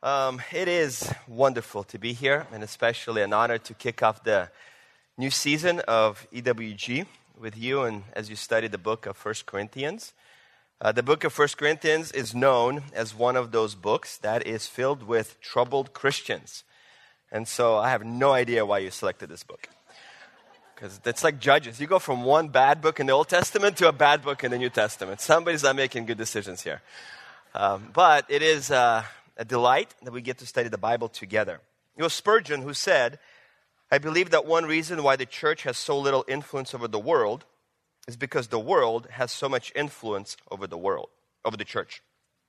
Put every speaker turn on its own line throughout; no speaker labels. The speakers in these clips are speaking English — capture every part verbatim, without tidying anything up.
Um, it is wonderful to be here, and especially an honor to kick off the new season of E W G with you, and as you study the book of First Corinthians. Uh, the book of First Corinthians is known as one of those books that is filled with troubled Christians. And so I have no idea why you selected this book. Because it's like Judges. You go from one bad book in the Old Testament to a bad book in the New Testament. Somebody's not making good decisions here. Um, but it is uh, a delight that we get to study the Bible together. It was Spurgeon who said, I believe that one reason why the church has so little influence over the world is because the world has so much influence over the world, over the church.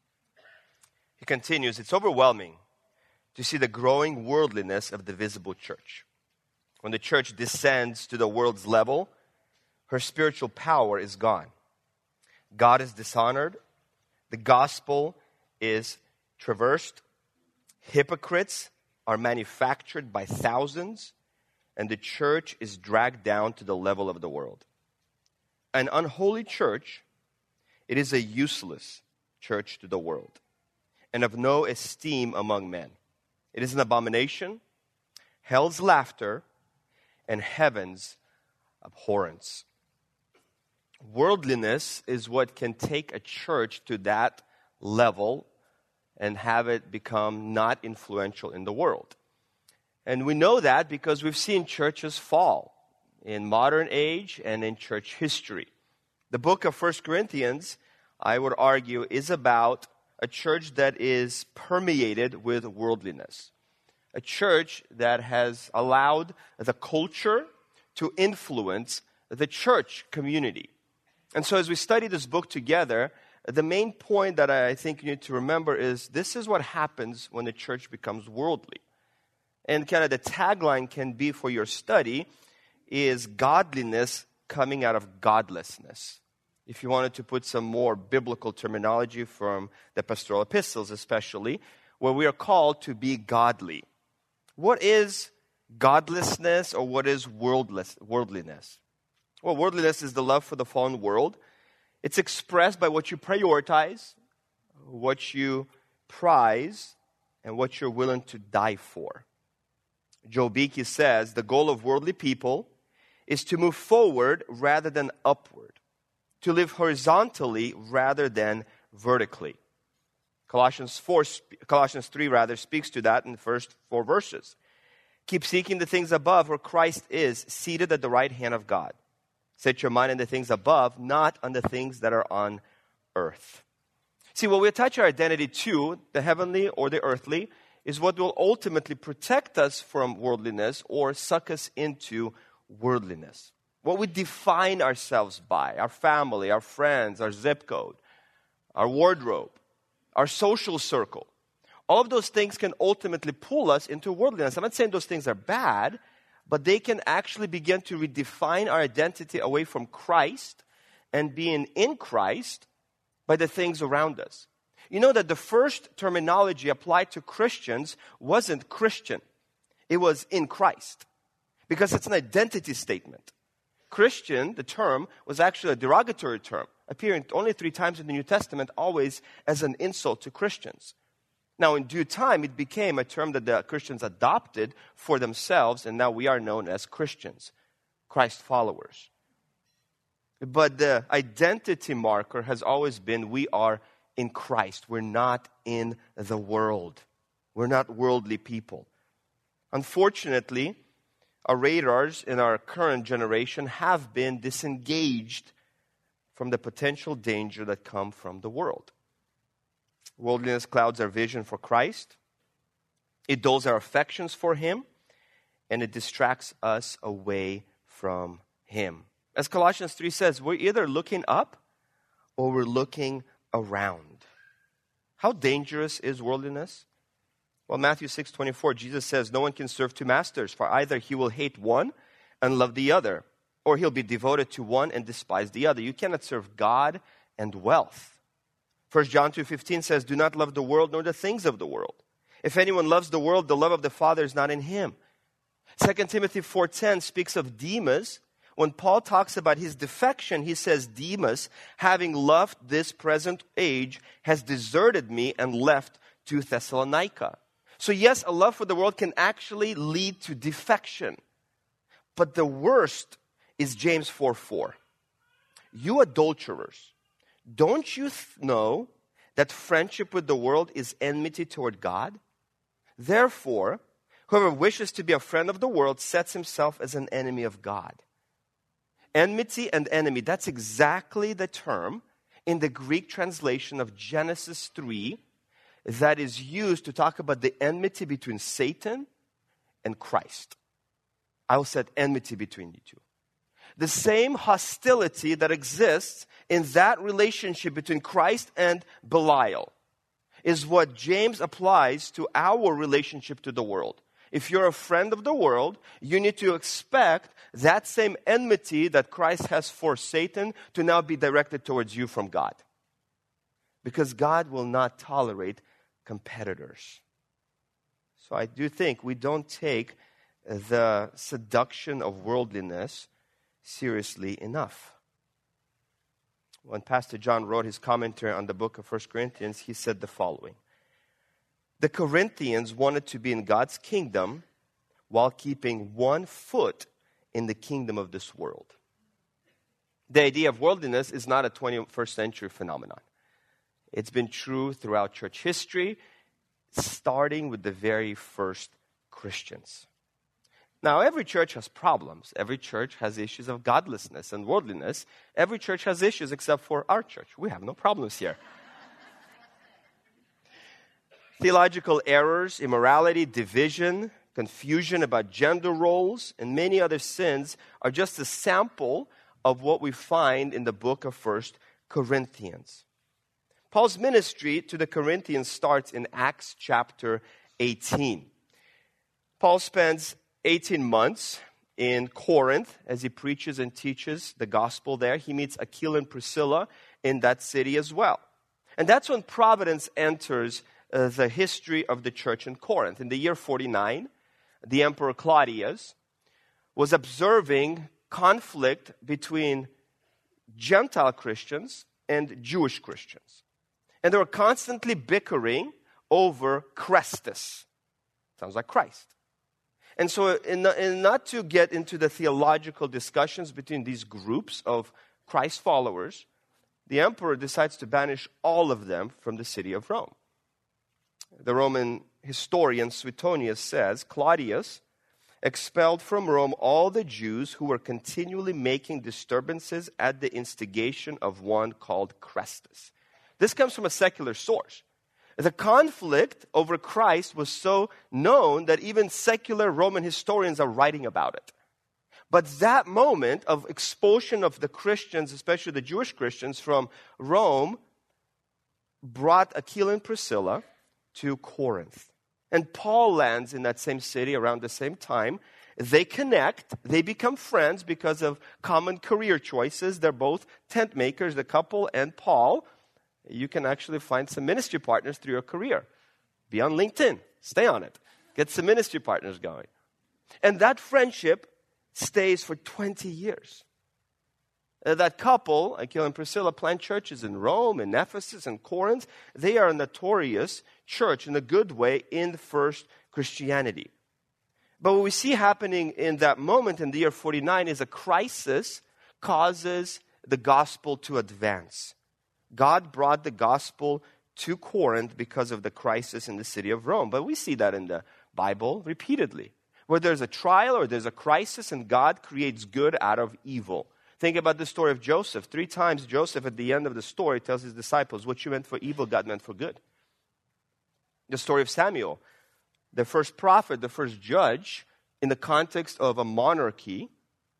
He continues, it's overwhelming to see the growing worldliness of the visible church. When the church descends to the world's level, her spiritual power is gone. God is dishonored. The gospel is traversed. Hypocrites are manufactured by thousands, and the church is dragged down to the level of the world. An unholy church, it is a useless church to the world, and of no esteem among men. It is an abomination, hell's laughter, and heaven's abhorrence. Worldliness is what can take a church to that level and have it become not influential in the world. And we know that because we've seen churches fall in modern age and in church history. The book of First Corinthians, I would argue, is about a church that is permeated with worldliness. A church that has allowed the culture to influence the church community. And so as we study this book together, the main point that I think you need to remember is this is what happens when the church becomes worldly. And kind of the tagline can be for your study is godliness coming out of godlessness. If you wanted to put some more biblical terminology from the pastoral epistles especially, where we are called to be godly. What is godlessness or what is worldless, worldliness? Well, worldliness is the love for the fallen world. It's expressed by what you prioritize, what you prize, and what you're willing to die for. Joe Beeke says, the goal of worldly people is to move forward rather than upward, to live horizontally rather than vertically. Colossians four, Colossians three rather speaks to that in the first four verses. Keep seeking the things above where Christ is, seated at the right hand of God. Set your mind on the things above, not on the things that are on earth. See, what we attach our identity to, the heavenly or the earthly, is what will ultimately protect us from worldliness or suck us into worldliness. What we define ourselves by, our family, our friends, our zip code, our wardrobe, our social circle. All of those things can ultimately pull us into worldliness. I'm not saying those things are bad, but they can actually begin to redefine our identity away from Christ and being in Christ by the things around us. You know that the first terminology applied to Christians wasn't Christian. It was in Christ. Because it's an identity statement. Christian, the term, was actually a derogatory term, appearing only three times in the New Testament, always as an insult to Christians. Now, in due time, it became a term that the Christians adopted for themselves, and now we are known as Christians, Christ followers. But the identity marker has always been we are in Christ. We're not in the world. We're not worldly people. Unfortunately, our radars in our current generation have been disengaged from the potential danger that come from the world. Worldliness clouds our vision for Christ. It dulls our affections for Him. And it distracts us away from Him. As Colossians three says, we're either looking up or we're looking around. How dangerous is worldliness? Well, Matthew six twenty-four, Jesus says, no one can serve two masters, for either he will hate one and love the other, or he'll be devoted to one and despise the other. You cannot serve God and wealth. First John two fifteen says, do not love the world nor the things of the world. If anyone loves the world, the love of the Father is not in him. Second Timothy four ten speaks of Demas. When Paul talks about his defection, he says, Demas, having loved this present age, has deserted me and left to Thessalonica. So yes, a love for the world can actually lead to defection. But the worst is James four four. You adulterers, don't you th- know that friendship with the world is enmity toward God? Therefore, whoever wishes to be a friend of the world sets himself as an enemy of God. Enmity and enemy, that's exactly the term in the Greek translation of Genesis three that is used to talk about the enmity between Satan and Christ. I will set enmity between you two. The same hostility that exists in that relationship between Christ and Belial is what James applies to our relationship to the world. If you're a friend of the world, you need to expect that same enmity that Christ has for Satan to now be directed towards you from God. Because God will not tolerate competitors. So I do think we don't take the seduction of worldliness seriously enough. When Pastor John wrote his commentary on the book of First Corinthians, he said the following. The Corinthians wanted to be in God's kingdom while keeping one foot in the kingdom of this world. The idea of worldliness is not a twenty-first century phenomenon. It's been true throughout church history, starting with the very first Christians. Now, every church has problems. Every church has issues of godlessness and worldliness. Every church has issues except for our church. We have no problems here. Theological errors, immorality, division, confusion about gender roles, and many other sins are just a sample of what we find in the book of First Corinthians. Paul's ministry to the Corinthians starts in Acts chapter eighteen. Paul spends eighteen months in Corinth as he preaches and teaches the gospel there. He meets Aquila and Priscilla in that city as well. And that's when providence enters uh, the history of the church in Corinth. In the year forty-nine, the Emperor Claudius was observing conflict between Gentile Christians and Jewish Christians. And they were constantly bickering over Christus. Sounds like Christ. And so in, in not to get into the theological discussions between these groups of Christ followers, the emperor decides to banish all of them from the city of Rome. The Roman historian Suetonius says, Claudius expelled from Rome all the Jews who were continually making disturbances at the instigation of one called Christus. This comes from a secular source. The conflict over Christ was so known that even secular Roman historians are writing about it. But that moment of expulsion of the Christians, especially the Jewish Christians from Rome, brought Aquila and Priscilla to Corinth. And Paul lands in that same city around the same time. They connect. They become friends because of common career choices. They're both tent makers, the couple and Paul. You can actually find some ministry partners through your career. Be on LinkedIn. Stay on it. Get some ministry partners going. And that friendship stays for twenty years. Uh, that couple, Aquila and Priscilla, plant churches in Rome, in Ephesus, and Corinth. They are a notorious church in a good way in the first Christianity. But what we see happening in that moment in the year forty-nine is a crisis causes the gospel to advance. God brought the gospel to Corinth because of the crisis in the city of Rome. But we see that in the Bible repeatedly. Where there's a trial or there's a crisis and God creates good out of evil. Think about the story of Joseph. Three times Joseph at the end of the story tells his disciples, what you meant for evil, God meant for good. The story of Samuel, the first prophet, the first judge in the context of a monarchy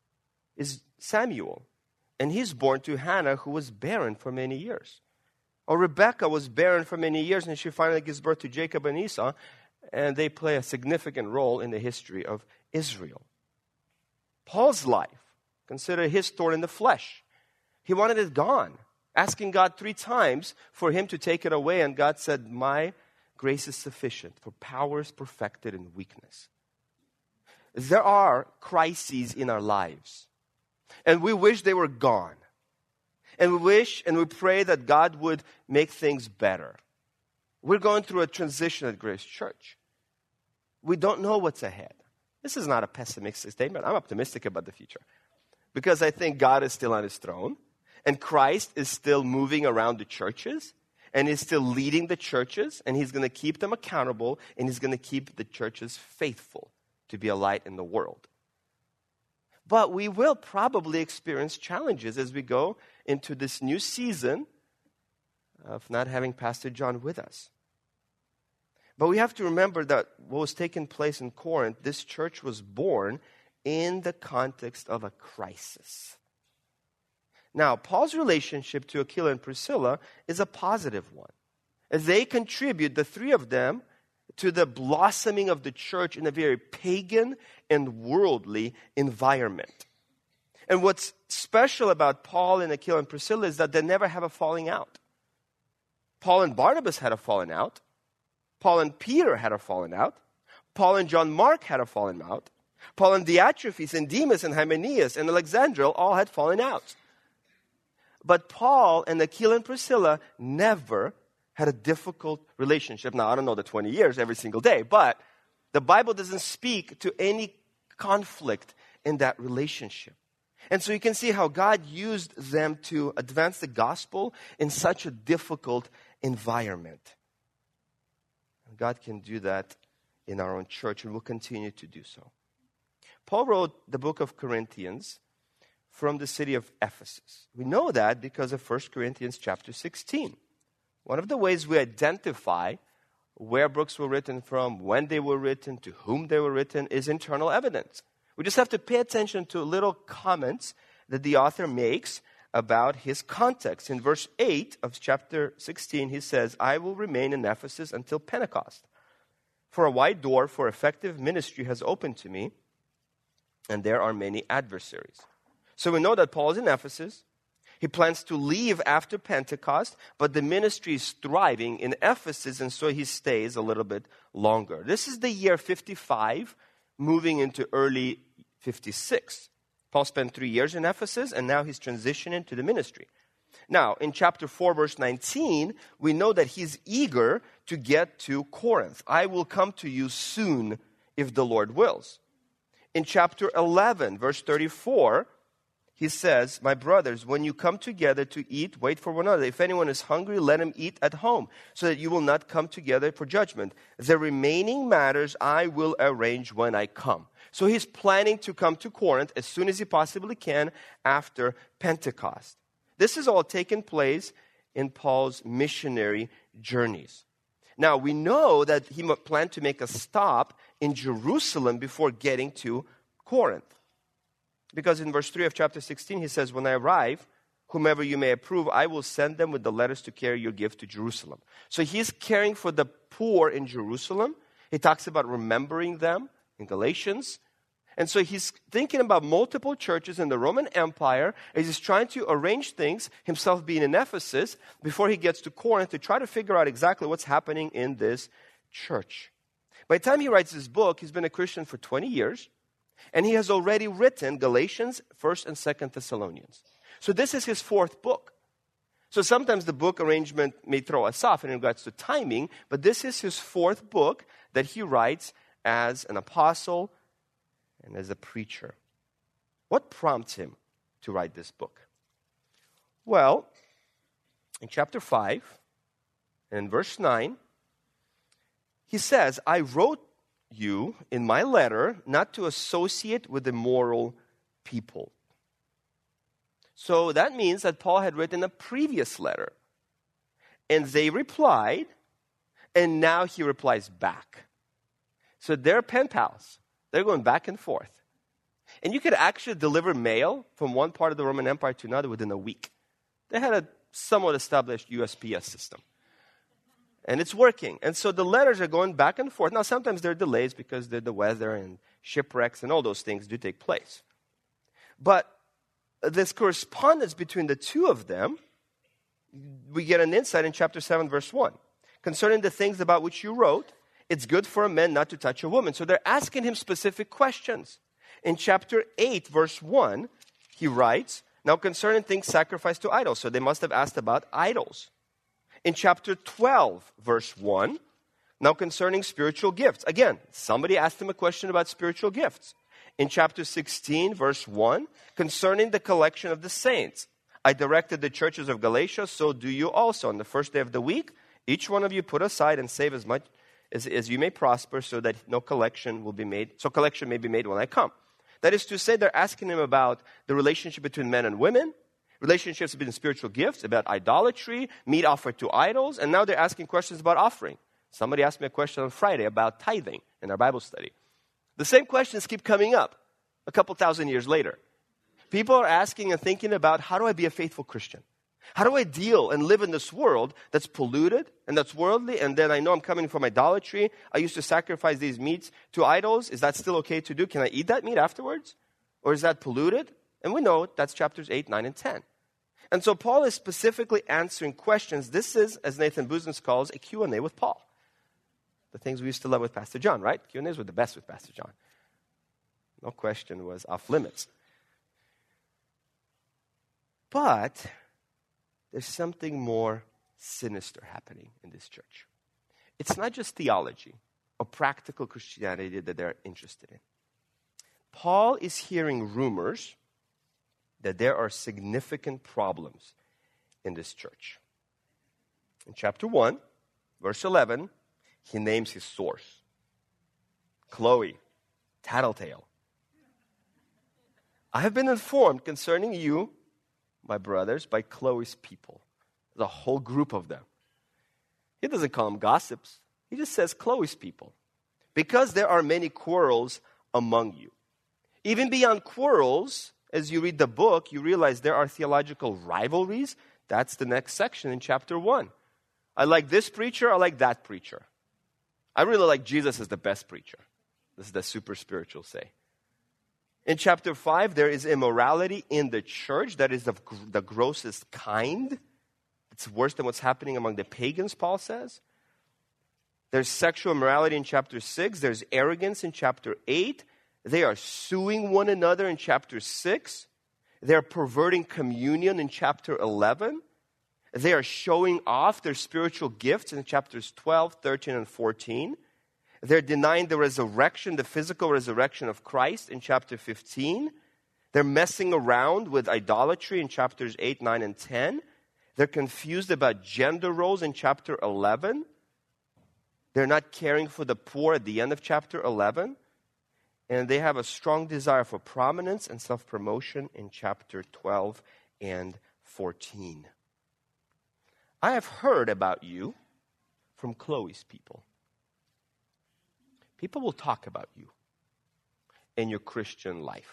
is Samuel. And he's born to Hannah, who was barren for many years. Or Rebekah was barren for many years, and she finally gives birth to Jacob and Esau, and they play a significant role in the history of Israel. Paul's life, consider his thorn in the flesh. He wanted it gone, asking God three times for him to take it away, and God said, my grace is sufficient, for power is perfected in weakness. There are crises in our lives. And we wish they were gone. And we wish and we pray that God would make things better. We're going through a transition at Grace Church. We don't know what's ahead. This is not a pessimistic statement. I'm optimistic about the future because I think God is still on his throne and Christ is still moving around the churches and is still leading the churches, and he's going to keep them accountable, and he's going to keep the churches faithful to be a light in the world. But we will probably experience challenges as we go into this new season of not having Pastor John with us. But we have to remember that what was taking place in Corinth, this church was born in the context of a crisis. Now, Paul's relationship to Aquila and Priscilla is a positive one. As they contribute, the three of them, to the blossoming of the church in a very pagan and worldly environment. And what's special about Paul and Aquila and Priscilla is that they never have a falling out. Paul and Barnabas had a falling out. Paul and Peter had a falling out. Paul and John Mark had a falling out. Paul and Diotrephes and Demas and Hymenaeus and Alexandria all had fallen out. But Paul and Aquila and Priscilla never had a difficult relationship. Now, I don't know the twenty years every single day, but the Bible doesn't speak to any conflict in that relationship. And so you can see how God used them to advance the gospel in such a difficult environment. God can do that in our own church, and will continue to do so. Paul wrote the book of Corinthians from the city of Ephesus. We know that because of First Corinthians chapter sixteen. One of the ways we identify where books were written from, when they were written, to whom they were written, is internal evidence. We just have to pay attention to little comments that the author makes about his context. In verse eight of chapter sixteen, he says, I will remain in Ephesus until Pentecost. For a wide door for effective ministry has opened to me, and there are many adversaries. So we know that Paul is in Ephesus. He plans to leave after Pentecost, but the ministry is thriving in Ephesus, and so he stays a little bit longer. This is the year fifty-five, moving into early fifty-six. Paul spent three years in Ephesus, and now he's transitioning to the ministry. Now, in chapter four, verse nineteen, we know that he's eager to get to Corinth. I will come to you soon, if the Lord wills. In chapter eleven, verse thirty-four, he says, my brothers, when you come together to eat, wait for one another. If anyone is hungry, let him eat at home, so that you will not come together for judgment. The remaining matters I will arrange when I come. So he's planning to come to Corinth as soon as he possibly can after Pentecost. This has all taken place in Paul's missionary journeys. Now, we know that he planned to make a stop in Jerusalem before getting to Corinth. Because in verse three of chapter sixteen, he says, when I arrive, whomever you may approve, I will send them with the letters to carry your gift to Jerusalem. So he's caring for the poor in Jerusalem. He talks about remembering them in Galatians. And so he's thinking about multiple churches in the Roman Empire as he's trying to arrange things, himself being in Ephesus, before he gets to Corinth to try to figure out exactly what's happening in this church. By the time he writes this book, he's been a Christian for twenty years. And he has already written Galatians, First and Second Thessalonians. So this is his fourth book. So sometimes the book arrangement may throw us off in regards to timing, but this is his fourth book that he writes as an apostle and as a preacher. What prompts him to write this book? Well, in chapter five and in verse nine, he says, I wrote you in my letter not to associate with immoral people. So that means that Paul had written a previous letter, and they replied, and now he replies back. So they're pen pals. They're going back and forth. And you could actually deliver mail from one part of the Roman Empire to another within a week. They had a somewhat established U S P S system. And it's working. And so the letters are going back and forth. Now, sometimes there are delays because the weather and shipwrecks and all those things do take place. But this correspondence between the two of them, we get an insight in chapter seven, verse one. Concerning the things about which you wrote, it's good for a man not to touch a woman. So they're asking him specific questions. In chapter eight, verse one, he writes, now concerning things sacrificed to idols. So they must have asked about idols. In chapter twelve, verse one, Now concerning spiritual gifts. Again, somebody asked him a question about spiritual gifts. In chapter sixteen, verse one, concerning the collection of the saints. I directed the churches of Galatia, so do you also. On the first day of the week, each one of you put aside and save as much as, as you may prosper, so that no collection will be made, so collection may be made when I come. That is to say, they're asking him about the relationship between men and women, relationships between spiritual gifts, about idolatry, meat offered to idols, and now they're asking questions about offering. Somebody asked me a question on Friday about tithing in our Bible study. The same questions keep coming up a couple thousand years later. People are asking and thinking about, how do I be a faithful Christian? How do I deal and live in this world that's polluted and that's worldly, and then I know I'm coming from idolatry. I used to sacrifice these meats to idols. Is that still okay to do? Can I eat that meat afterwards? Or is that polluted? And we know that's chapters eight, nine, and ten. And so Paul is specifically answering questions. This is, as Nathan Business calls, a Q and A with Paul. The things we used to love with Pastor John, right? Q and A's were the best with Pastor John. No question was off limits. But there's something more sinister happening in this church. It's not just theology or practical Christianity that they're interested in. Paul is hearing rumors that there are significant problems in this church. In chapter one, verse eleven, he names his source. Chloe, tattletale. I have been informed concerning you, my brothers, by Chloe's people. There's a whole group of them. He doesn't call them gossips. He just says Chloe's people. Because there are many quarrels among you. Even beyond quarrels, as you read the book, you realize there are theological rivalries. That's the next section in chapter one. I like this preacher, I like that preacher. I really like Jesus as the best preacher. This is the super spiritual say. In chapter five, there is immorality in the church that is of gr- the grossest kind. It's worse than what's happening among the pagans, Paul says. There's sexual immorality in chapter six. There's arrogance in chapter eight. They are suing one another in chapter six. They're perverting communion in chapter eleven. They are showing off their spiritual gifts in chapters twelve, thirteen, and fourteen. They're denying the resurrection, the physical resurrection of Christ in chapter fifteen. They're messing around with idolatry in chapters eight, nine, and ten. They're confused about gender roles in chapter eleven. They're not caring for the poor at the end of chapter eleven. And they have a strong desire for prominence and self-promotion in chapter twelve and fourteen. I have heard about you from Chloe's people. People will talk about you in your Christian life.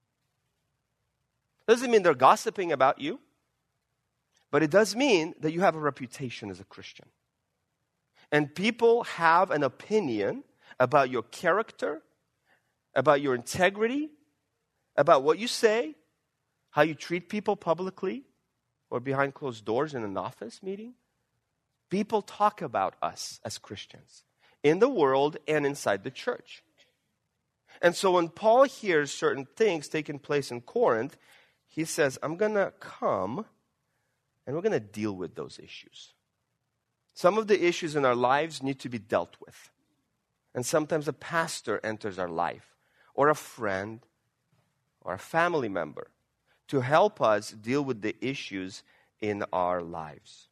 Doesn't mean they're gossiping about you, but it does mean that you have a reputation as a Christian. And people have an opinion about your character, about your integrity, about what you say, how you treat people publicly or behind closed doors in an office meeting. People talk about us as Christians in the world and inside the church. And so when Paul hears certain things taking place in Corinth, he says, I'm going to come and we're going to deal with those issues. Some of the issues in our lives need to be dealt with. And sometimes a pastor enters our life, or a friend, or a family member, to help us deal with the issues in our lives.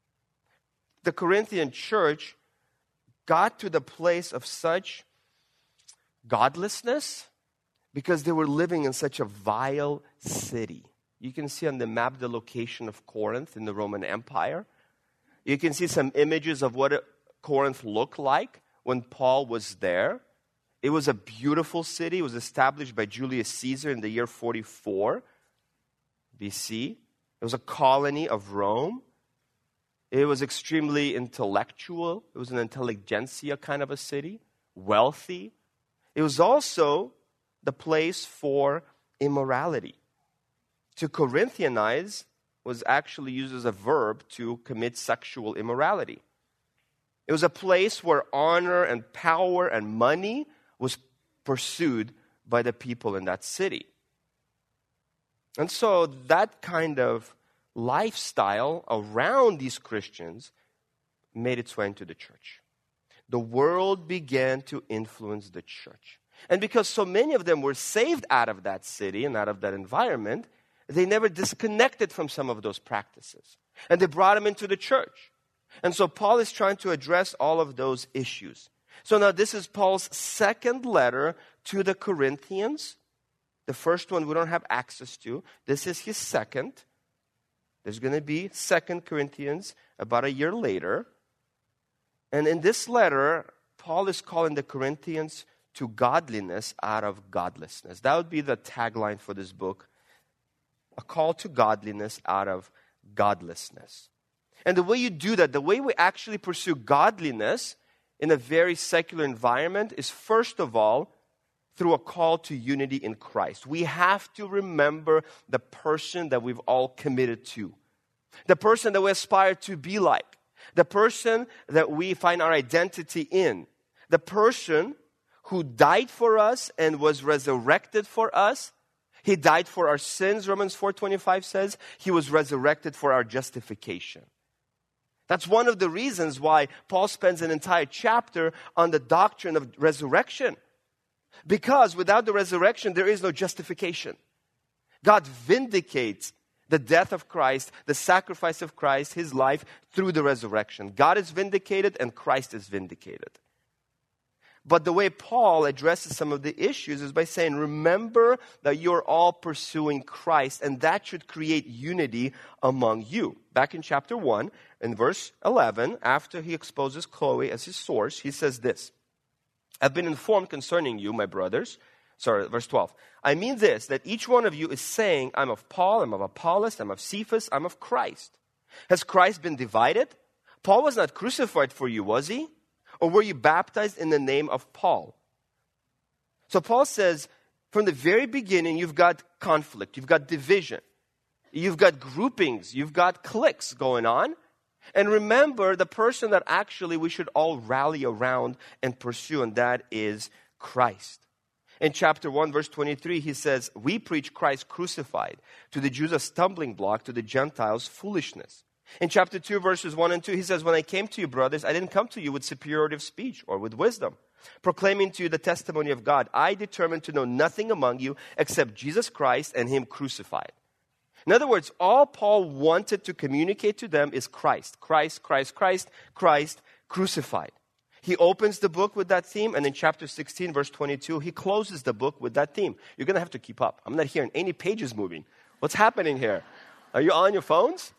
The Corinthian church got to the place of such godlessness because they were living in such a vile city. You can see on the map the location of Corinth in the Roman Empire. You can see some images of what Corinth looked like when Paul was there. It was a beautiful city. It was established by Julius Caesar in the year forty-four B C. It was a colony of Rome. It was extremely intellectual. It was an intelligentsia kind of a city, wealthy. It was also the place for immorality. To Corinthianize was actually used as a verb to commit sexual immorality. It was a place where honor and power and money was pursued by the people in that city. And so that kind of lifestyle around these Christians made its way into the church. the world began to influence the church. And because so many of them were saved out of that city and out of that environment, they never disconnected from some of those practices. And they brought them into the church. And so Paul is trying to address all of those issues. So now this is Paul's second letter to the Corinthians. The first one we don't have access to. This is his second. There's going to be Second Corinthians about a year later. And in this letter, Paul is calling the Corinthians to godliness out of godlessness. That would be the tagline for this book. A call to godliness out of godlessness. And the way you do that, the way we actually pursue godliness in a very secular environment is, first of all, through a call to unity in Christ. We have to remember the person that we've all committed to. The person that we aspire to be like. The person that we find our identity in. The person who died for us and was resurrected for us. He died for our sins, Romans four twenty-five says. He was resurrected for our justification. That's one of the reasons why Paul spends an entire chapter on the doctrine of resurrection. Because without the resurrection, there is no justification. God vindicates the death of Christ, the sacrifice of Christ, His life, through the resurrection. God is vindicated and Christ is vindicated. But the way Paul addresses some of the issues is by saying, remember that you're all pursuing Christ, and that should create unity among you. Back in chapter one, in verse eleven, after he exposes Chloe as his source, he says this, I've been informed concerning you, my brothers. Sorry, verse twelve. I mean this, that each one of you is saying, I'm of Paul, I'm of Apollos, I'm of Cephas, I'm of Christ. Has Christ been divided? Paul was not crucified for you, was he? Or were you baptized in the name of Paul? So Paul says, from the very beginning, you've got conflict, you've got division, you've got groupings, you've got cliques going on. And remember the person that actually we should all rally around and pursue, and that is Christ. In chapter one, verse twenty-three, he says, we preach Christ crucified, to the Jews a stumbling block, to the Gentiles foolishness. In chapter two, verses one and two, he says, when I came to you, brothers, I didn't come to you with superiority of speech or with wisdom, proclaiming to you the testimony of God. I determined to know nothing among you except Jesus Christ and Him crucified. In other words, all Paul wanted to communicate to them is Christ. Christ, Christ, Christ, Christ crucified. He opens the book with that theme, and in chapter sixteen, verse twenty-two, he closes the book with that theme. You're going to have to keep up. I'm not hearing any pages moving. What's happening here? Are you on your phones?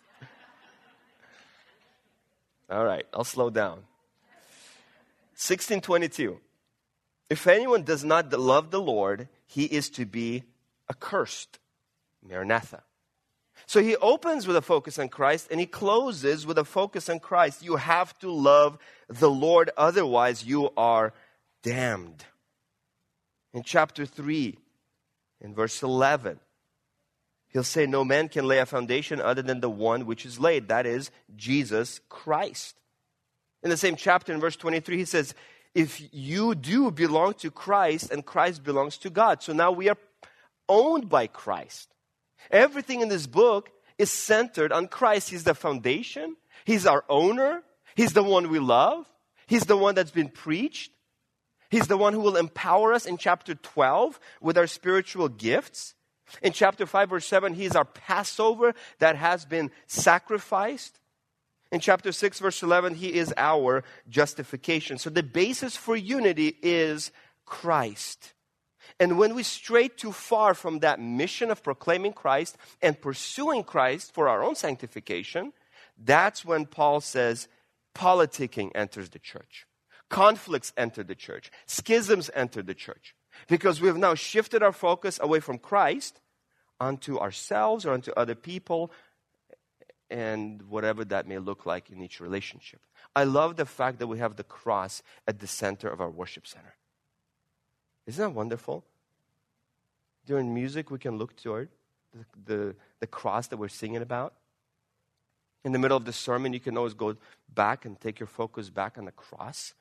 All right, I'll slow down. sixteen twenty-two. If anyone does not love the Lord, he is to be accursed. Maranatha. So he opens with a focus on Christ and he closes with a focus on Christ. You have to love the Lord, otherwise you are damned. In chapter three, in verse eleven, he'll say, no man can lay a foundation other than the one which is laid. That is Jesus Christ. In the same chapter, in verse twenty-three, he says, if you do belong to Christ and Christ belongs to God. So now we are owned by Christ. Everything in this book is centered on Christ. He's the foundation. He's our owner. He's the one we love. He's the one that's been preached. He's the one who will empower us in chapter twelve with our spiritual gifts. In chapter five, verse seven, He is our Passover that has been sacrificed. In chapter six, verse eleven, He is our justification. So the basis for unity is Christ. And when we stray too far from that mission of proclaiming Christ and pursuing Christ for our own sanctification, that's when Paul says politicking enters the church. Conflicts enter the church. Schisms enter the church. Because we have now shifted our focus away from Christ onto ourselves or onto other people and whatever that may look like in each relationship. I love the fact that we have the cross at the center of our worship center. Isn't that wonderful? During music, we can look toward the, the, the cross that we're singing about. In the middle of the sermon, you can always go back and take your focus back on the cross.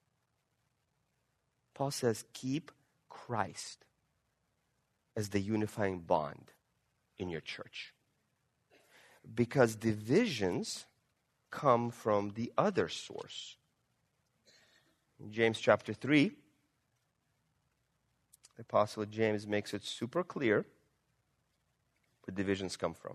Paul says, keep Christ as the unifying bond in your church. Because divisions come from the other source. In James chapter three, the Apostle James makes it super clear where divisions come from.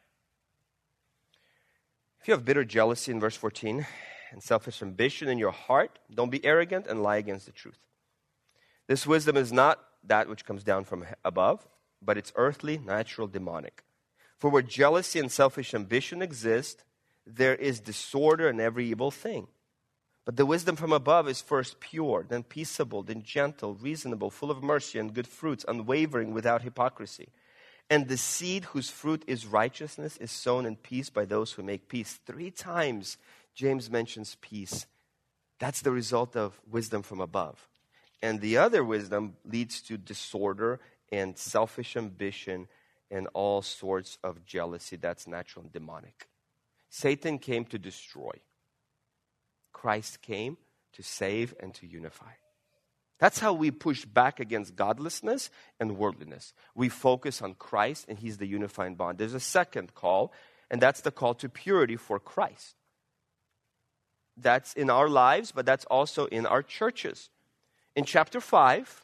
If you have bitter jealousy in verse fourteen and selfish ambition in your heart, don't be arrogant and lie against the truth. This wisdom is not that which comes down from above, but it's earthly, natural, demonic. For where jealousy and selfish ambition exist, there is disorder and every evil thing. But the wisdom from above is first pure, then peaceable, then gentle, reasonable, full of mercy and good fruits, unwavering, without hypocrisy. And the seed whose fruit is righteousness is sown in peace by those who make peace. Three times James mentions peace. That's the result of wisdom from above. And the other wisdom leads to disorder and selfish ambition and all sorts of jealousy. That's natural and demonic. Satan came to destroy. Christ came to save and to unify. That's how we push back against godlessness and worldliness. We focus on Christ, and He's the unifying bond. There's a second call, and that's the call to purity for Christ. That's in our lives, but that's also in our churches. In chapter five,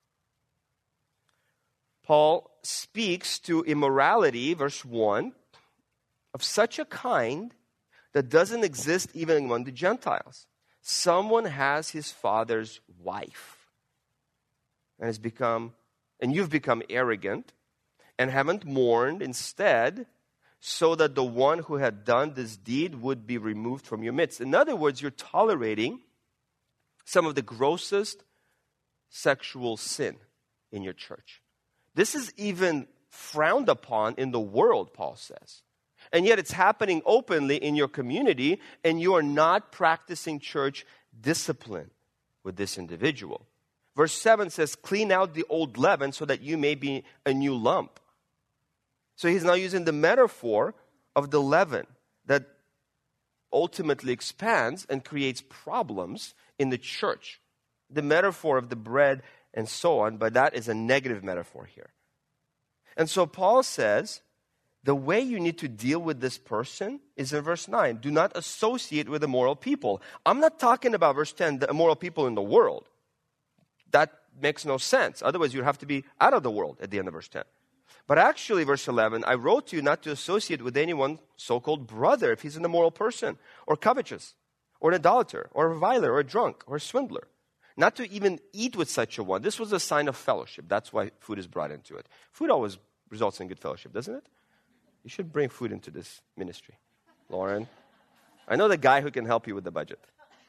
Paul speaks to immorality, verse one, of such a kind that doesn't exist even among the Gentiles. Someone has his father's wife and has become, and you've become arrogant and haven't mourned instead, so that the one who had done this deed would be removed from your midst. In other words, you're tolerating some of the grossest sexual sin in your church. This is even frowned upon in the world, Paul says. And yet it's happening openly in your community, and you are not practicing church discipline with this individual. Verse seven says, clean out the old leaven so that you may be a new lump. So he's now using the metaphor of the leaven that ultimately expands and creates problems in the church. The metaphor of the bread and so on, but that is a negative metaphor here. And so Paul says, the way you need to deal with this person is in verse nine. Do not associate with immoral people. I'm not talking about, verse ten, the immoral people in the world. That makes no sense. Otherwise, you'd have to be out of the world at the end of verse ten. But actually, verse eleven, I wrote to you not to associate with anyone so-called brother if he's an immoral person, or covetous, or an idolater, or a reviler, or a drunk, or a swindler. Not to even eat with such a one. This was a sign of fellowship. That's why food is brought into it. Food always results in good fellowship, doesn't it? You should bring food into this ministry. Lauren, I know the guy who can help you with the budget.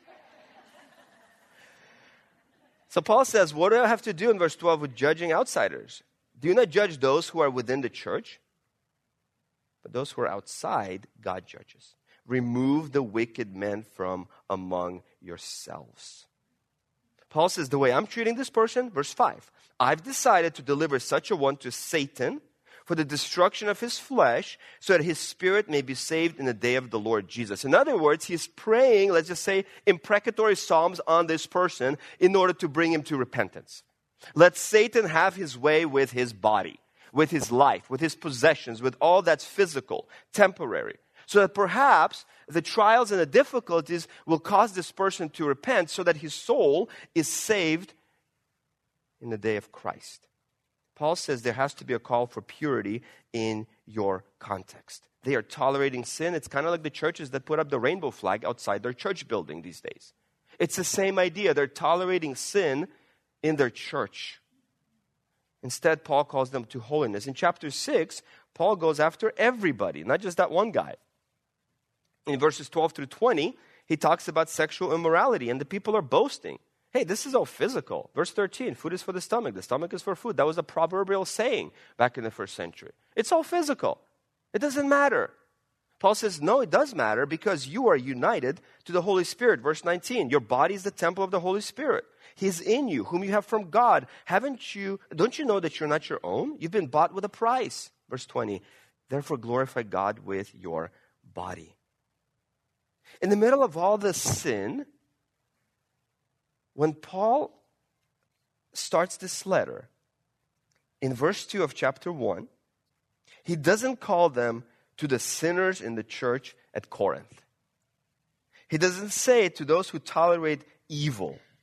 So Paul says, what do I have to do in verse twelve with judging outsiders? Do not judge those who are within the church, but those who are outside, God judges. Remove the wicked men from among yourselves. Paul says, the way I'm treating this person, verse five, I've decided to deliver such a one to Satan for the destruction of his flesh, so that his spirit may be saved in the day of the Lord Jesus. In other words, he's praying, let's just say, imprecatory psalms on this person in order to bring him to repentance. Let Satan have his way with his body, with his life, with his possessions, with all that's physical, temporary. So that perhaps the trials and the difficulties will cause this person to repent so that his soul is saved in the day of Christ. Paul says there has to be a call for purity in your context. They are tolerating sin. It's kind of like the churches that put up the rainbow flag outside their church building these days. It's the same idea. They're tolerating sin in their church. Instead, Paul calls them to holiness. In chapter six, Paul goes after everybody, not just that one guy. In verses twelve through twenty, he talks about sexual immorality, and the people are boasting. Hey, this is all physical. Verse thirteen, food is for the stomach. The stomach is for food. That was a proverbial saying back in the first century. It's all physical. It doesn't matter. Paul says, no, it does matter because you are united to the Holy Spirit. Verse nineteen, your body is the temple of the Holy Spirit. He's in you, whom you have from God. Haven't you, don't you know that you're not your own? You've been bought with a price. Verse twenty, therefore glorify God with your body. In the middle of all this sin, when Paul starts this letter, in verse two of chapter one, he doesn't call them to the sinners in the church at Corinth. He doesn't say to those who tolerate evil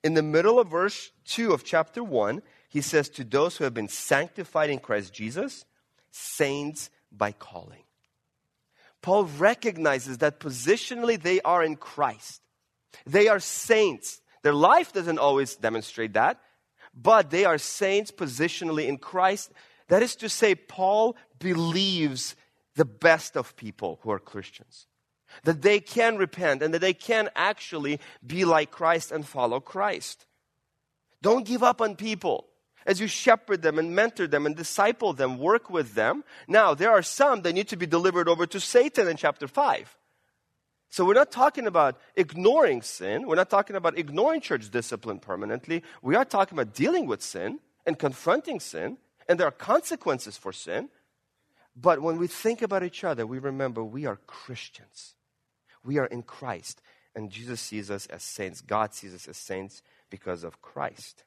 In the middle of verse two of chapter one, he says, to those who have been sanctified in Christ Jesus, saints by calling. Paul recognizes that positionally they are in Christ. They are saints. Their life doesn't always demonstrate that, but they are saints positionally in Christ. That is to say, Paul believes the best of people who are Christians. That they can repent and that they can actually be like Christ and follow Christ. Don't give up on people as you shepherd them and mentor them and disciple them, work with them. Now, there are some that need to be delivered over to Satan in chapter five. So we're not talking about ignoring sin. We're not talking about ignoring church discipline permanently. We are talking about dealing with sin and confronting sin. And there are consequences for sin. But when we think about each other, we remember we are Christians. We are in Christ. And Jesus sees us as saints. God sees us as saints because of Christ.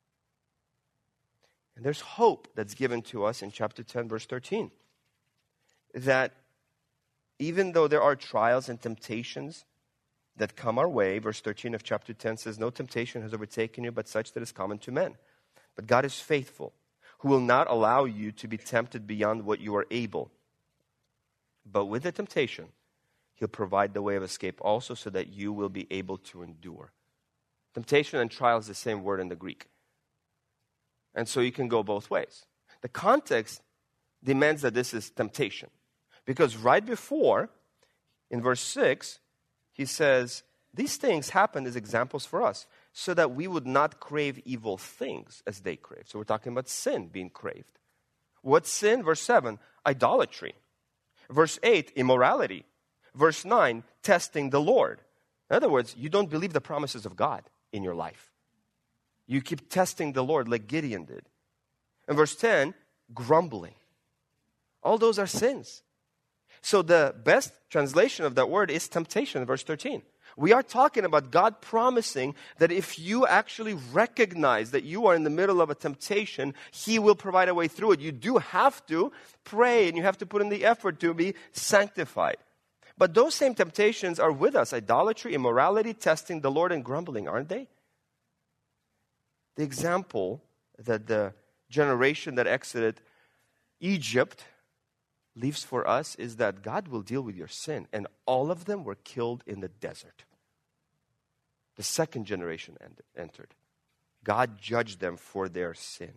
And there's hope that's given to us in chapter ten, verse thirteen. That even though there are trials and temptations that come our way, verse thirteen of chapter ten says, no temptation has overtaken you but such that is common to men. But God is faithful, who will not allow you to be tempted beyond what you are able. But with the temptation, He'll provide the way of escape also so that you will be able to endure. Temptation and trial is the same word in the Greek. And so you can go both ways. The context demands that this is temptation. Because right before, in verse six, he says, these things happen as examples for us, so that we would not crave evil things as they crave. So we're talking about sin being craved. What's sin? Verse seven, idolatry. Verse eight, immorality. Verse nine, testing the Lord. In other words, you don't believe the promises of God in your life. You keep testing the Lord like Gideon did. And verse ten, grumbling. All those are sins. So the best translation of that word is temptation, verse thirteen. We are talking about God promising that if you actually recognize that you are in the middle of a temptation, He will provide a way through it. You do have to pray and you have to put in the effort to be sanctified. But those same temptations are with us. Idolatry, immorality, testing the Lord, and grumbling, aren't they? The example that the generation that exited Egypt leaves for us is that God will deal with your sin. And all of them were killed in the desert. The second generation entered. God judged them for their sin.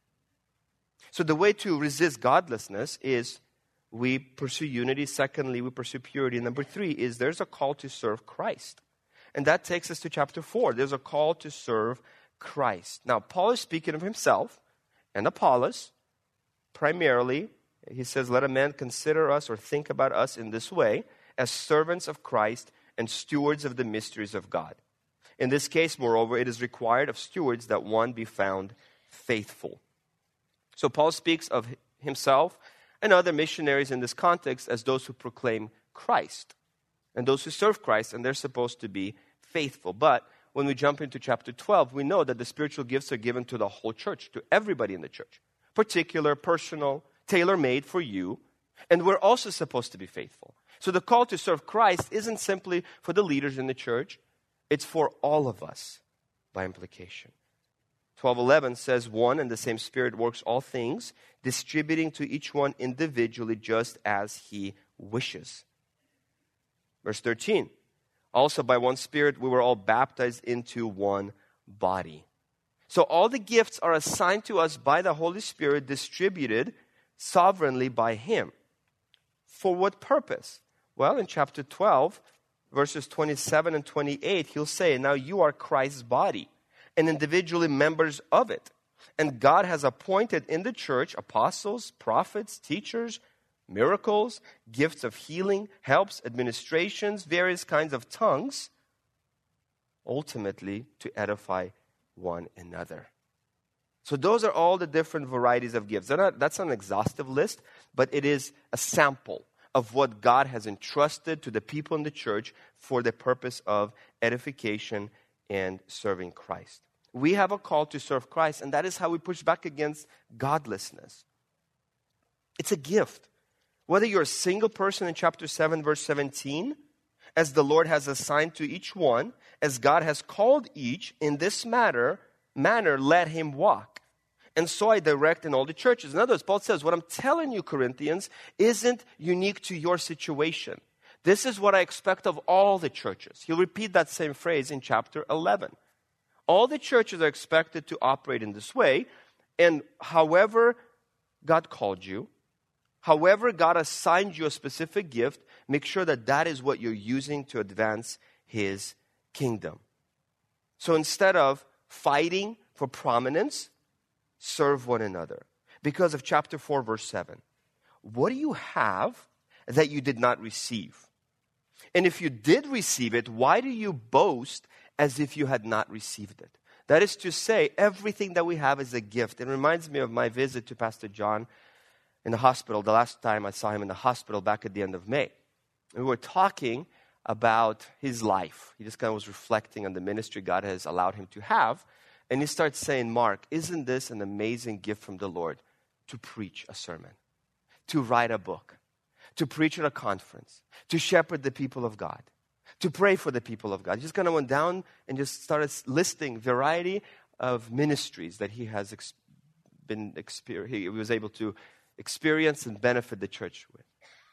So the way to resist godlessness is we pursue unity. Secondly, we pursue purity. And number three is there's a call to serve Christ. And that takes us to chapter four. There's a call to serve Christ. Now, Paul is speaking of himself and Apollos primarily. He says, let a man consider us or think about us in this way, as servants of Christ and stewards of the mysteries of God. In this case, moreover, it is required of stewards that one be found faithful. So Paul speaks of himself and other missionaries in this context as those who proclaim Christ and those who serve Christ, and they're supposed to be faithful. But when we jump into chapter twelve, we know that the spiritual gifts are given to the whole church, to everybody in the church, particular, personal, tailor-made for you, and we're also supposed to be faithful. So the call to serve Christ isn't simply for the leaders in the church, it's for all of us by implication. twelve eleven says, one and the same Spirit works all things, distributing to each one individually just as He wishes. Verse thirteen, also by one Spirit we were all baptized into one body. So all the gifts are assigned to us by the Holy Spirit, distributed sovereignly by Him. For what purpose? Well, in chapter twelve, verses twenty-seven and twenty-eight, he'll say, now you are Christ's body, and individually members of it. And God has appointed in the church apostles, prophets, teachers, miracles, gifts of healing, helps, administrations, various kinds of tongues, ultimately to edify one another. So those are all the different varieties of gifts. Not, that's not an exhaustive list, but it is a sample of what God has entrusted to the people in the church for the purpose of edification and serving Christ. We have a call to serve Christ, and that is how we push back against godlessness. It's a gift. Whether you're a single person in chapter seven, verse seventeen, as the Lord has assigned to each one, as God has called each, in this matter, manner let him walk. And so I direct in all the churches. In other words, Paul says, what I'm telling you, Corinthians, isn't unique to your situation. This is what I expect of all the churches. He'll repeat that same phrase in chapter eleven. All the churches are expected to operate in this way. And however God called you, however God assigned you a specific gift, make sure that that is what you're using to advance his kingdom. So instead of fighting for prominence, serve one another. Because of chapter four, verse seven. What do you have that you did not receive? And if you did receive it, why do you boast as if you had not received it? That is to say, everything that we have is a gift. It reminds me of my visit to Pastor John in the hospital, the last time I saw him in the hospital back at the end of May. We were talking about his life. He just kind of was reflecting on the ministry God has allowed him to have. And he starts saying, Mark, isn't this an amazing gift from the Lord to preach a sermon, to write a book, to preach at a conference, to shepherd the people of God, to pray for the people of God? He just kind of went down and just started listing variety of ministries that he has ex- been exper- he was able to experience and benefit the church with.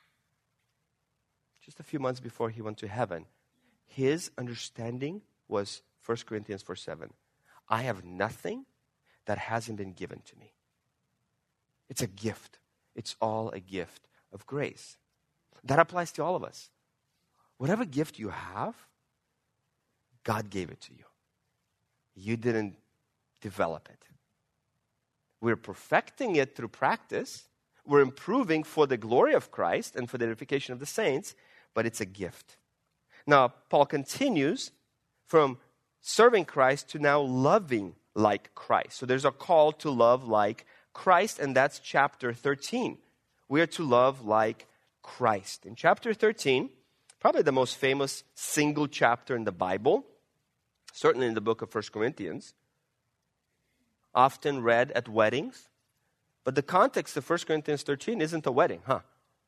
Just a few months before he went to heaven, his understanding was First Corinthians four seven. I have nothing that hasn't been given to me. It's a gift. It's all a gift of grace. That applies to all of us. Whatever gift you have, God gave it to you. You didn't develop it. We're perfecting it through practice. We're improving for the glory of Christ and for the edification of the saints, but it's a gift. Now, Paul continues from serving Christ to now loving like Christ. So there's a call to love like Christ, and that's chapter thirteen. We are to love like Christ. In chapter thirteen, probably the most famous single chapter in the Bible, certainly in the book of First Corinthians, often read at weddings. But the context of First Corinthians thirteen isn't a wedding, huh?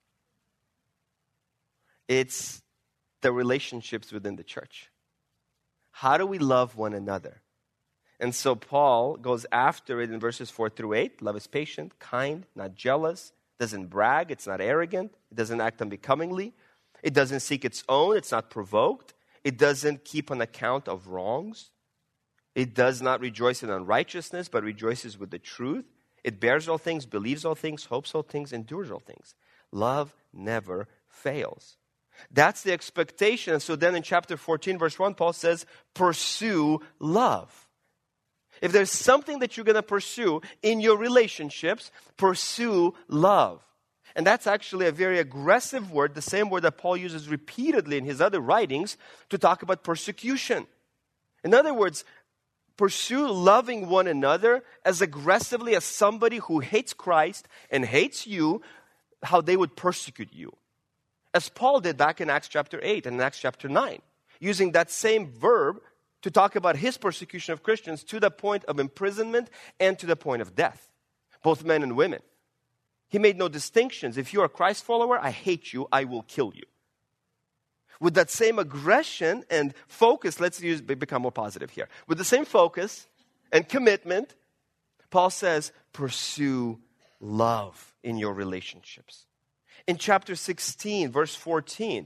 It's the relationships within the church. How do we love one another? And so Paul goes after it in verses four through eight. Love is patient, kind, not jealous, doesn't brag, it's not arrogant, it doesn't act unbecomingly, it doesn't seek its own, it's not provoked, it doesn't keep an account of wrongs, it does not rejoice in unrighteousness, but rejoices with the truth. It bears all things, believes all things, hopes all things, endures all things. Love never fails. That's the expectation. So then in chapter fourteen, verse one, Paul says, pursue love. If there's something that you're going to pursue in your relationships, pursue love. And that's actually a very aggressive word, the same word that Paul uses repeatedly in his other writings to talk about persecution. In other words, pursue loving one another as aggressively as somebody who hates Christ and hates you, how they would persecute you. As Paul did back in Acts chapter eight and in Acts chapter nine, using that same verb to talk about his persecution of Christians to the point of imprisonment and to the point of death, both men and women. He made no distinctions. If you're a Christ follower, I hate you, I will kill you. With that same aggression and focus, let's use, become more positive here. With the same focus and commitment, Paul says, pursue love in your relationships. In chapter sixteen, verse fourteen,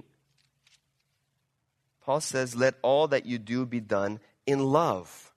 Paul says, let all that you do be done in love.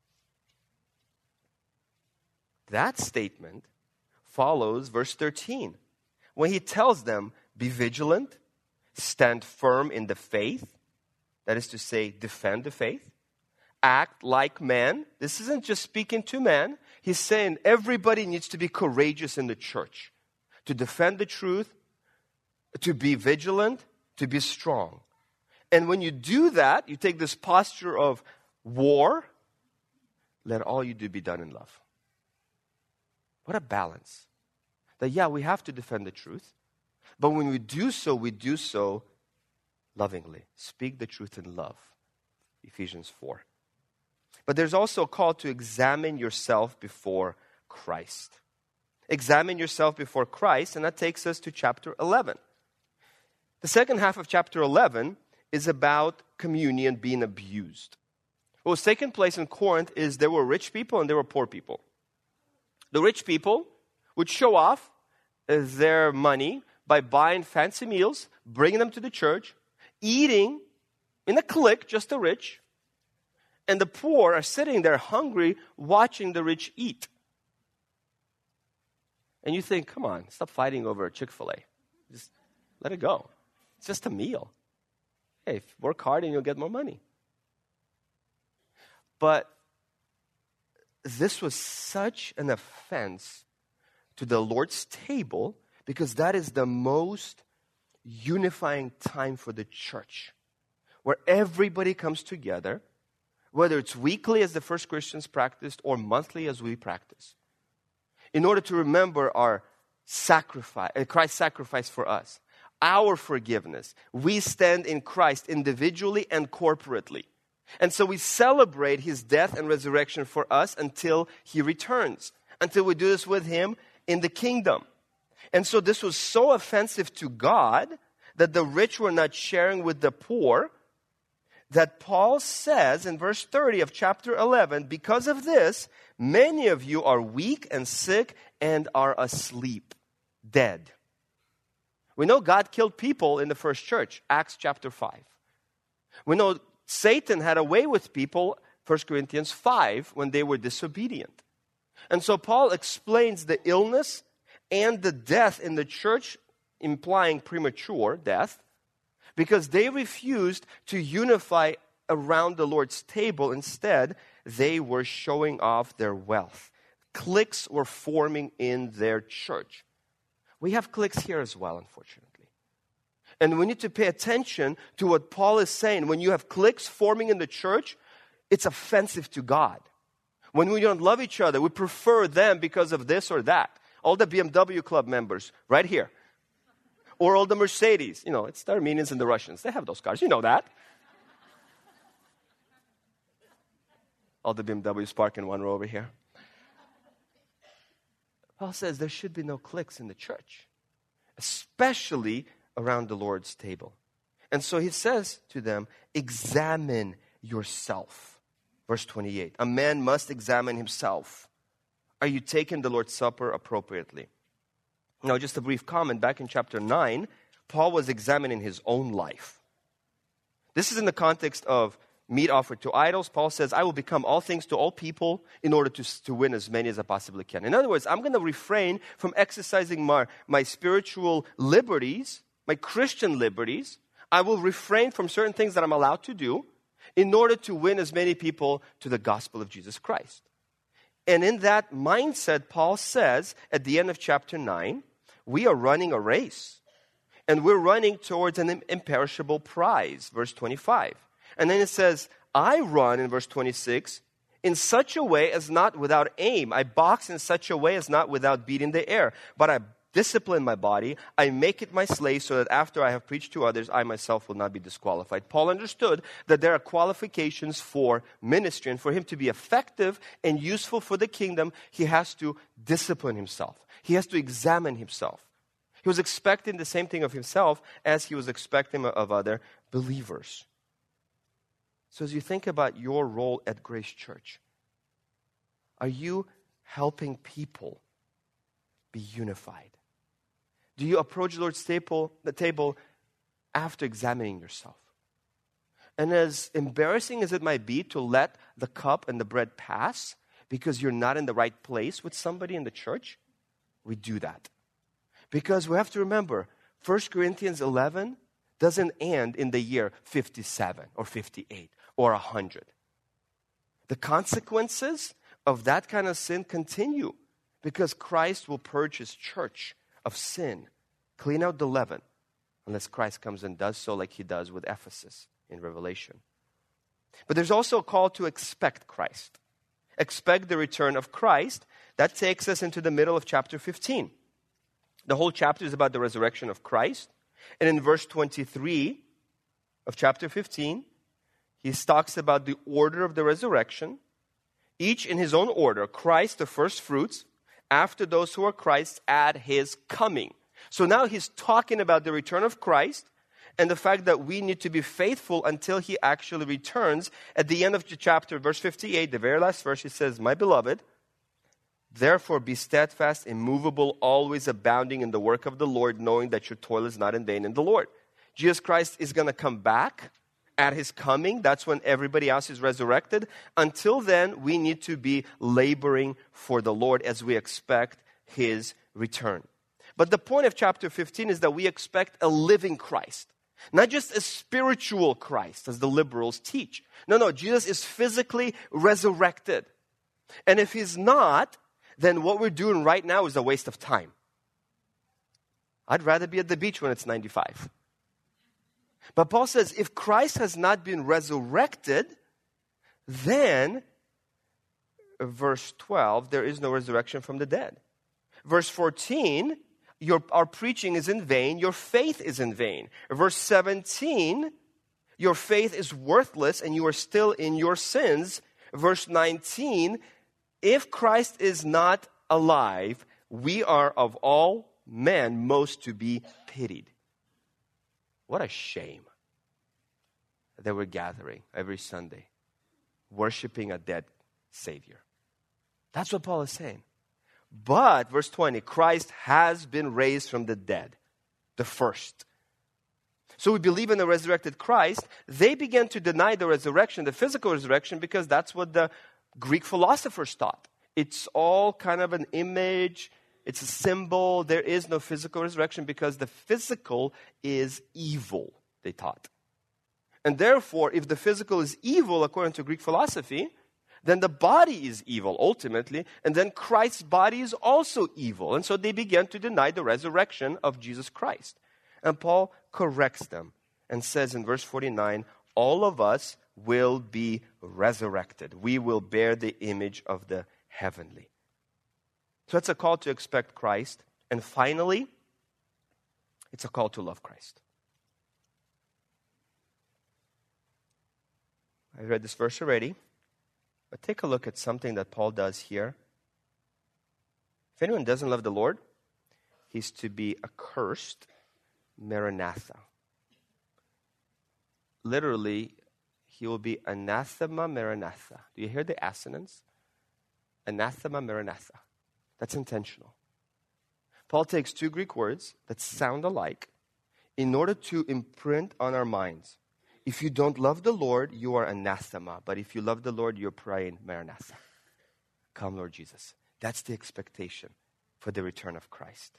That statement follows verse thirteen, when he tells them, be vigilant, stand firm in the faith, that is to say, defend the faith, act like man. This isn't just speaking to man. He's saying everybody needs to be courageous in the church, to defend the truth, to be vigilant, to be strong. And when you do that, you take this posture of war, let all you do be done in love. What a balance. That, yeah, we have to defend the truth, but when we do so, we do so lovingly. Speak the truth in love. Ephesians four. But there's also a call to examine yourself before Christ. Examine yourself before Christ, and that takes us to chapter eleven. The second half of chapter eleven is about communion being abused. What was taking place in Corinth is there were rich people and there were poor people. The rich people would show off their money by buying fancy meals, bringing them to the church, eating in a clique, just the rich. And the poor are sitting there hungry, watching the rich eat. And you think, come on, stop fighting over Chick-fil-A. Just let it go. It's just a meal. Hey, work hard and you'll get more money. But this was such an offense to the Lord's table because that is the most unifying time for the church, where everybody comes together, whether it's weekly as the first Christians practiced or monthly as we practice, in order to remember our sacrifice, Christ's sacrifice for us, our forgiveness. We stand in Christ individually and corporately. And so we celebrate His death and resurrection for us until He returns, until we do this with Him in the kingdom. And so this was so offensive to God that the rich were not sharing with the poor, that Paul says in verse thirty of chapter eleven, because of this, many of you are weak and sick and are asleep, dead. We know God killed people in the first church, Acts chapter five. We know Satan had a way with people, First Corinthians five, when they were disobedient. And so Paul explains the illness and the death in the church, implying premature death, because they refused to unify around the Lord's table. Instead, they were showing off their wealth. Cliques were forming in their church. We have cliques here as well, unfortunately. And we need to pay attention to what Paul is saying. When you have cliques forming in the church, it's offensive to God. When we don't love each other, we prefer them because of this or that. All the B M W club members, right here. Or all the Mercedes. You know, it's the Armenians and the Russians. They have those cars. You know that. All the B M Ws park in one row over here. Paul says there should be no cliques in the church, especially around the Lord's table. And so he says to them, examine yourself. Verse twenty-eight, a man must examine himself. Are you taking the Lord's Supper appropriately? Now, just a brief comment. Back in chapter nine, Paul was examining his own life. This is in the context of meat offered to idols. Paul says, I will become all things to all people in order to, to win as many as I possibly can. In other words, I'm going to refrain from exercising my, my spiritual liberties, my Christian liberties. I will refrain from certain things that I'm allowed to do in order to win as many people to the gospel of Jesus Christ. And in that mindset, Paul says at the end of chapter nine, we are running a race. And we're running towards an imperishable prize, verse twenty-five. And then it says, I run, in verse twenty-six, in such a way as not without aim. I box in such a way as not without beating the air. But I discipline my body. I make it my slave so that after I have preached to others, I myself will not be disqualified. Paul understood that there are qualifications for ministry. And for him to be effective and useful for the kingdom, he has to discipline himself. He has to examine himself. He was expecting the same thing of himself as he was expecting of other believers. So as you think about your role at Grace Church, are you helping people be unified? Do you approach the Lord's table, the table after examining yourself? And as embarrassing as it might be to let the cup and the bread pass because you're not in the right place with somebody in the church, we do that. Because we have to remember, First Corinthians eleven doesn't end in the year fifty-seven or fifty-eight or one hundred. The consequences of that kind of sin continue because Christ will purge His church of sin, clean out the leaven, unless Christ comes and does so like He does with Ephesus in Revelation. But there's also a call to expect Christ. Expect the return of Christ. That takes us into the middle of chapter fifteen. The whole chapter is about the resurrection of Christ. And in verse twenty-three of chapter fifteen, he talks about the order of the resurrection. Each in his own order. Christ, the first fruits. After those who are Christ, at His coming. So now he's talking about the return of Christ. and the fact that we need to be faithful until he actually returns. At the end of the chapter, verse fifty-eight, the very last verse, he says, "My beloved, therefore be steadfast, immovable, always abounding in the work of the Lord, knowing that your toil is not in vain in the Lord." Jesus Christ is going to come back at his coming. That's when everybody else is resurrected. Until then, we need to be laboring for the Lord as we expect his return. But the point of chapter fifteen is that we expect a living Christ. Not just a spiritual Christ, as the liberals teach. No, no, Jesus is physically resurrected. And if he's not, then what we're doing right now is a waste of time. I'd rather be at the beach when it's ninety-five. But Paul says, if Christ has not been resurrected, then, verse twelve, there is no resurrection from the dead. Verse fourteen, your, our preaching is in vain, your faith is in vain. Verse seventeen, your faith is worthless and you are still in your sins. Verse nineteen, if Christ is not alive, we are of all men most to be pitied. What a shame that we're gathering every Sunday, worshiping a dead Savior. That's what Paul is saying. But, verse twenty, Christ has been raised from the dead, the first. So we believe in the resurrected Christ. They began to deny the resurrection, the physical resurrection, because that's what the Greek philosophers taught. It's all kind of an image. It's a symbol. There is no physical resurrection because the physical is evil, they taught. And therefore, if the physical is evil, according to Greek philosophy, then the body is evil ultimately, and then Christ's body is also evil. And so they began to deny the resurrection of Jesus Christ. And Paul corrects them and says in verse forty-nine, all of us will be resurrected. We will bear the image of the heavenly. So it's a call to expect Christ. And finally, it's a call to love Christ. I read this verse already, but take a look at something that Paul does here. If anyone doesn't love the Lord, he's to be accursed, Maranatha. Literally, he will be anathema, Maranatha. Do you hear the assonance? Anathema, Maranatha. That's intentional. Paul takes two Greek words that sound alike in order to imprint on our minds. If you don't love the Lord, you are anathema. But if you love the Lord, you're praying, Maranatha. Come, Lord Jesus. That's the expectation for the return of Christ.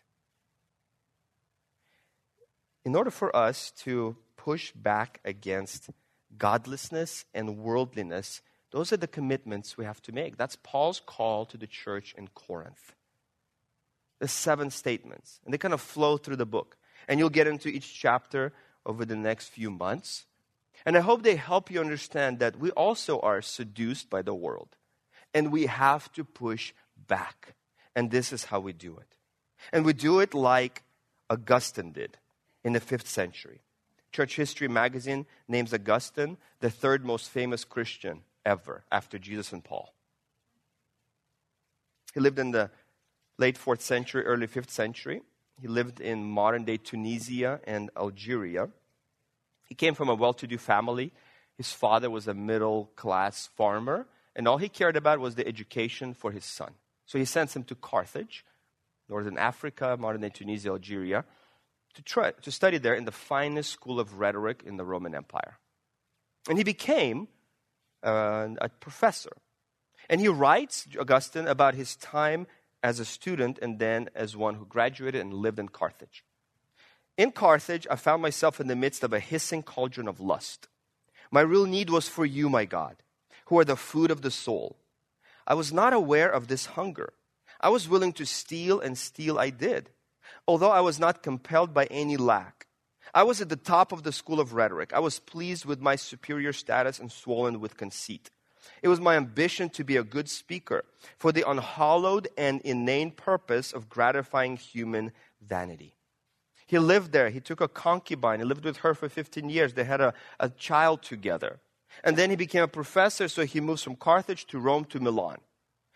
In order for us to push back against godlessness and worldliness, those are the commitments we have to make. That's Paul's call to the church in Corinth. The seven statements. And they kind of flow through the book. And you'll get into each chapter over the next few months. And I hope they help you understand that we also are seduced by the world. And we have to push back. And this is how we do it. And we do it like Augustine did in the fifth century. Church History magazine names Augustine the third most famous Christian ever after Jesus and Paul. He lived in the late fourth century, early fifth century. He lived in modern-day Tunisia and Algeria. He came from a well-to-do family. His father was a middle-class farmer, and all he cared about was the education for his son. So he sends him to Carthage, northern Africa, modern-day Tunisia, Algeria, to try to study there in the finest school of rhetoric in the Roman Empire. And he became uh, a professor. And he writes, Augustine, about his time as a student and then as one who graduated and lived in Carthage. In Carthage, I found myself in the midst of a hissing cauldron of lust. My real need was for you, my God, who are the food of the soul. I was not aware of this hunger. I was willing to steal, and steal I did, although I was not compelled by any lack. I was at the top of the school of rhetoric. I was pleased with my superior status and swollen with conceit. It was my ambition to be a good speaker for the unhallowed and inane purpose of gratifying human vanity. He lived there. He took a concubine. He lived with her for fifteen years. They had a, a child together. And then he became a professor, so he moves from Carthage to Rome to Milan.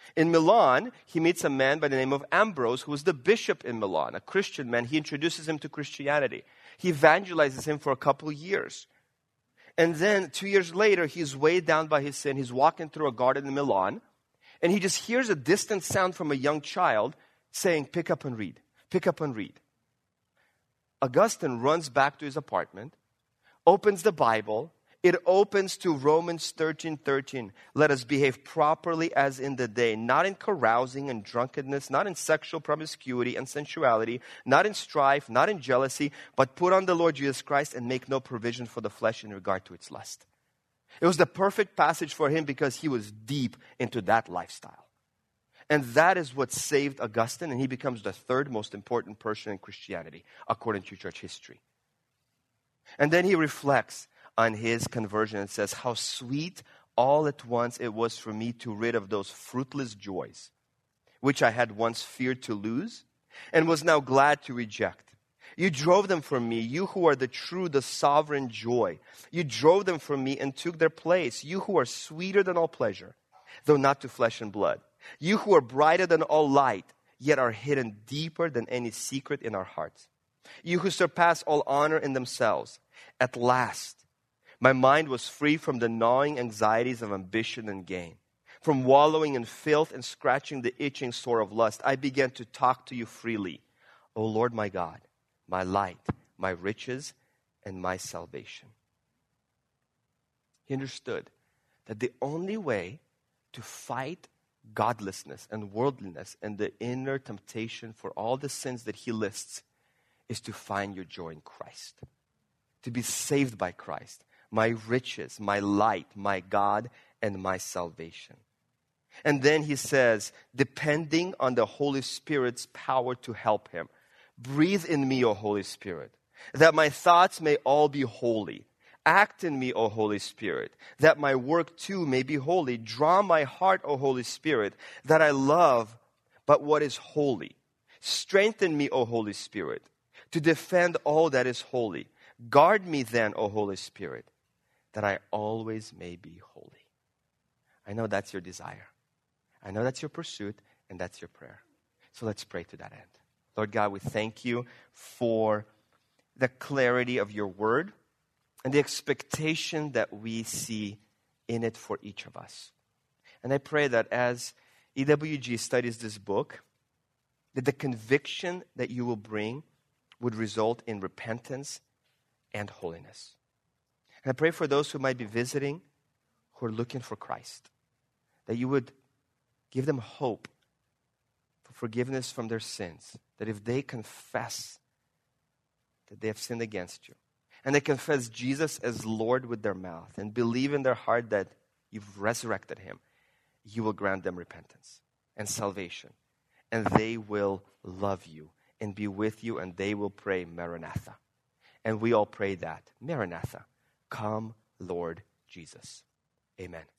In Milan, he meets a man by the name of Ambrose, who was the bishop in Milan, a Christian man. He introduces him to Christianity. He evangelizes him for a couple of years. And then two years later, he's weighed down by his sin. He's walking through a garden in Milan, and he just hears a distant sound from a young child saying, pick up and read, pick up and read. Augustine runs back to his apartment, opens the Bible. It opens to Romans thirteen thirteen. Let us behave properly as in the day, not in carousing and drunkenness, not in sexual promiscuity and sensuality, not in strife, not in jealousy, but put on the Lord Jesus Christ and make no provision for the flesh in regard to its lust. It was the perfect passage for him because he was deep into that lifestyle. And that is what saved Augustine, and he becomes the third most important person in Christianity, according to church history. And then he reflects on his conversion and says, how sweet all at once it was for me to rid of those fruitless joys, which I had once feared to lose, and was now glad to reject. You drove them from me, you who are the true, the sovereign joy. You drove them from me and took their place, you who are sweeter than all pleasure, though not to flesh and blood. You who are brighter than all light, yet are hidden deeper than any secret in our hearts. You who surpass all honor in themselves. At last, my mind was free from the gnawing anxieties of ambition and gain. From wallowing in filth and scratching the itching sore of lust, I began to talk to you freely. O Lord my God, my light, my riches, and my salvation. He understood that the only way to fight godlessness and worldliness and the inner temptation for all the sins that he lists is to find your joy in Christ. To be saved by Christ. My riches, my light, my God, and my salvation. And then he says, depending on the Holy Spirit's power to help him. Breathe in me, O Holy Spirit, that my thoughts may all be holy. Act in me, O Holy Spirit, that my work too may be holy. Draw my heart, O Holy Spirit, that I love but what is holy. Strengthen me, O Holy Spirit, to defend all that is holy. Guard me then, O Holy Spirit, that I always may be holy. I know that's your desire. I know that's your pursuit, and that's your prayer. So let's pray to that end. Lord God, we thank you for the clarity of your word and the expectation that we see in it for each of us. And I pray that as E W G studies this book, that the conviction that you will bring would result in repentance and holiness. And I pray for those who might be visiting, who are looking for Christ, that you would give them hope for forgiveness from their sins, that if they confess that they have sinned against you, and they confess Jesus as Lord with their mouth, and believe in their heart that you've resurrected him, you will grant them repentance and salvation, and they will love you and be with you, and they will pray Maranatha. And we all pray that, Maranatha. Come, Lord Jesus. Amen.